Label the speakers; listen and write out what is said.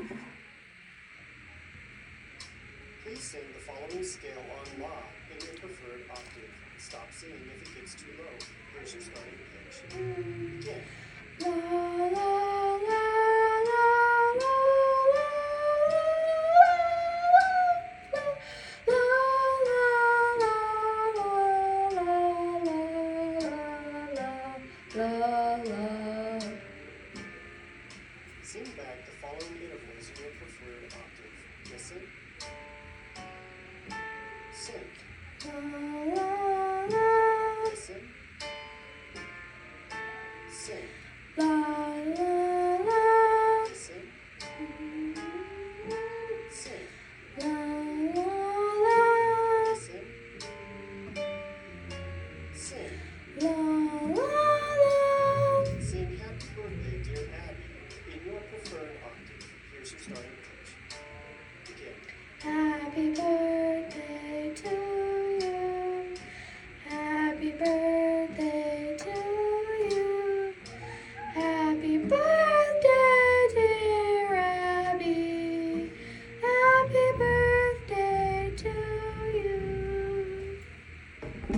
Speaker 1: Please sing the following scale on La in your preferred octave. Stop singing if it gets too low. Here's your starting pitch. Begin.
Speaker 2: La la la la la la la.
Speaker 1: Sing back the following intervals in your preferred octave. Listen. Sing.
Speaker 2: La la la.
Speaker 1: Listen. Sing.
Speaker 2: La la la.
Speaker 1: Listen. Sing.
Speaker 2: La la la.
Speaker 1: Listen. Sing.
Speaker 2: La la la.
Speaker 1: Sing Happy Birthday, Dear Abby in your preferred octave. Here's your starting pitch. Begin.
Speaker 2: Happy birthday.